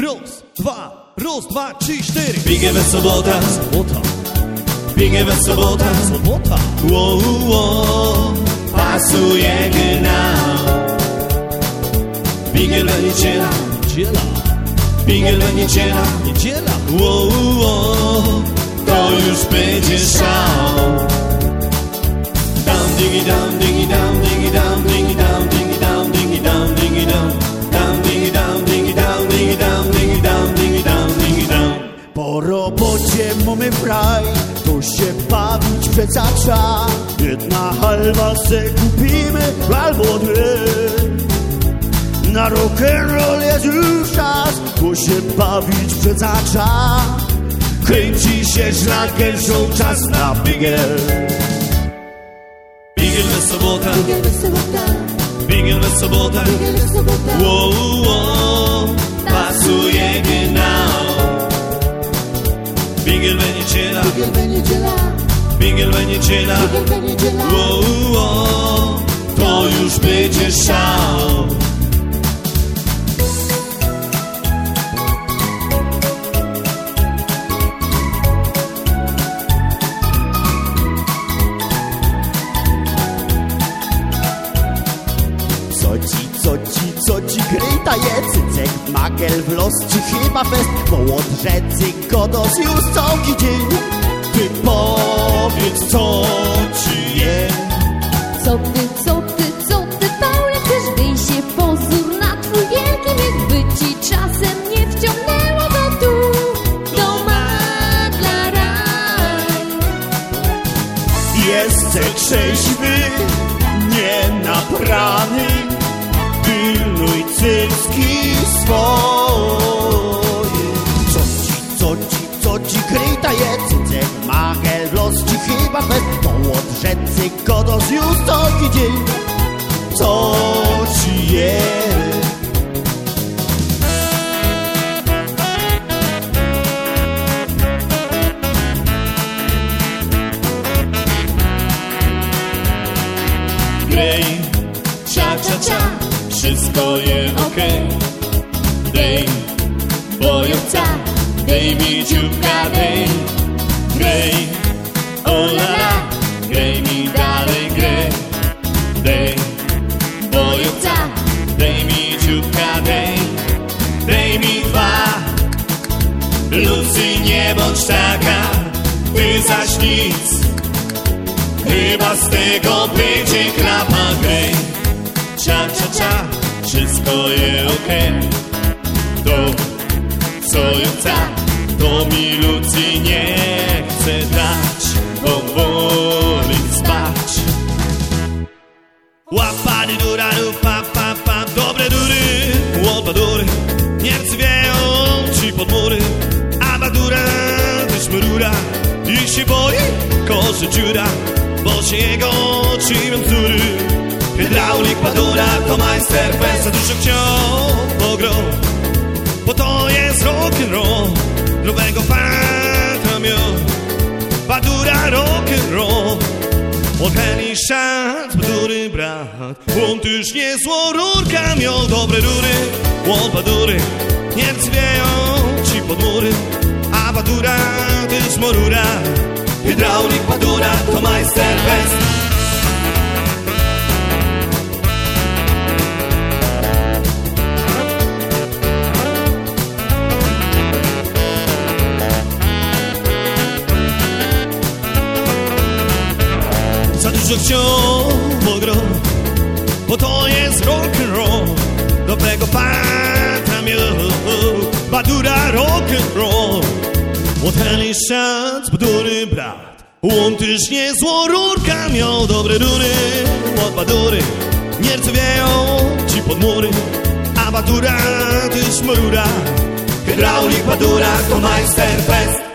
Raz, dwa, trzy, cztery. Biegiem w sobota, biegiem w sobota, pasuje genau. Biegiem w niedziela, biegiem w niedziela, to już będzie szał. Down, diggy down, diggy down, diggy down, diggy down, diggy down, diggy down, diggy down, down, diggy down, diggy down, diggy down, diggy down, diggy down, diggy down. Po robocie mamy fraj, to się bawić przezacza. Jedna halwa se kupimy, albo dwie. Na rock'n'roll jest już czas, to się bawić przezacza. Kręci się szlagier, show, czas na bigiel. Bigiel w sobota, bigiel w sobota, pasuje genau. Bigiel w niedziela, bigiel w niedziela, to już będzie szał. Co ci gryta je cycek, magel w los ci chyba fest. Połod rzecy godos już całki dzień. Ty powiedz, co ci je. Co ty, Paule, chcesz wyjść się pozór na twój wielki miech, by ci czasem nie wciągnęło go tu, do Madla raj. Jestem trzeźwy, nie naprany. Pilnuj cycki swoje. Co ci kryta je cycek, magel w los ci chyba fest. Połod rzecy godos już całki dzień. Co ci je? Grej, cia, wszystko je okej. Dej, bojowca, dej mi dzióbka, dej. Grej, o la la, grej mi dalej, grej. Dej, bojowca, dej mi dzióbka, dej. Dej mi dwa. Lucy, nie bądź taka, ty zaś nic. Chyba z tego będzie klapa, grej. Cia, wszystko je okej. To, co ja chcę, to mi Lucy nie chce dać, bo woli spać. Łapady dura, pa, dobre dury, łopadury. Niemcy wieją ci pod mury, a badura ty szmrura. I się boi, koszy dziura, bo się jego oczywią bzdury. Hydraulik, padura, to majster fest. Za dużo chciał pogrą, bo to jest rock'n'roll. Grubego fanta miał padura, rock'n'roll. Łocheni szat, padury brat. On też niezłą rurka miał. Dobre rury, łopadury. Niemcy wieją ci pod mury, a padura też morura. Hydraulik, padura, to majster fest. Za dużo wciąż pogrą, bo to jest rock'n'roll. Dobrego fanta miał, badura, rock'n'roll. Łocheni szat, padury brat. On też niezłą rurka miał. Dobre rury, łopadury. Niemcy wieją ci pod mury, a badura też morura. Hydraulik, padura, to majster fest.